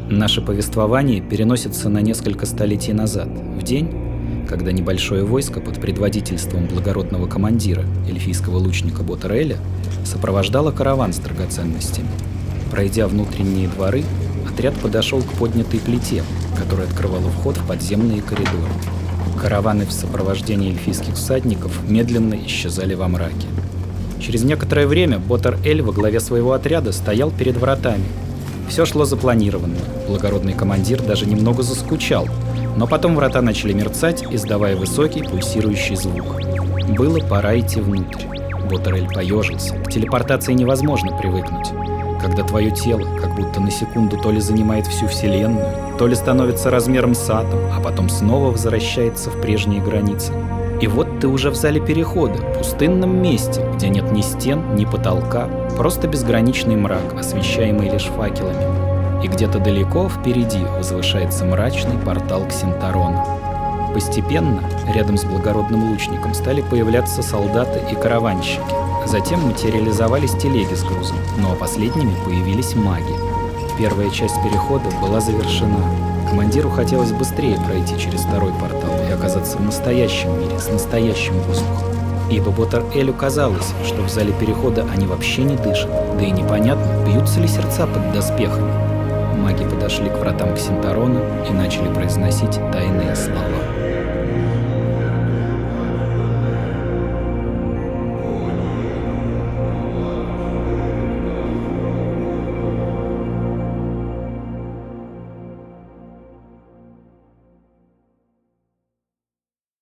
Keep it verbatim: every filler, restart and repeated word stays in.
Наше повествование переносится на несколько столетий назад, в день, когда небольшое войско под предводительством благородного командира, эльфийского лучника Ботар-Эля, сопровождало караван с драгоценностями. Пройдя внутренние дворы, отряд подошел к поднятой плите, которая открывала вход в подземные коридоры. Караваны в сопровождении эльфийских всадников медленно исчезали во мраке. Через некоторое время Ботар-Эль во главе своего отряда стоял перед вратами. Все шло запланированно. Благородный командир даже немного заскучал, но потом врата начали мерцать, издавая высокий пульсирующий звук. Было пора идти внутрь. Ботар-Эль поежился. К телепортации невозможно привыкнуть, когда твое тело как будто на секунду то ли занимает всю вселенную, то ли становится размером с атом, а потом снова возвращается в прежние границы. И вот ты уже в зале перехода, пустынном месте, где нет ни стен, ни потолка, просто безграничный мрак, освещаемый лишь факелами. И где-то далеко впереди возвышается мрачный портал к Синтарону. Постепенно рядом с благородным лучником стали появляться солдаты и караванщики. Затем материализовались телеги с грузом, но последними появились маги. Первая часть перехода была завершена. Командиру хотелось быстрее пройти через второй портал и оказаться в настоящем мире с настоящим воздухом. Ибо Ботар-Элю казалось, что в зале перехода они вообще не дышат, да и непонятно, бьются ли сердца под доспехами. Маги подошли к вратам к Синтарону и начали произносить тайные слова.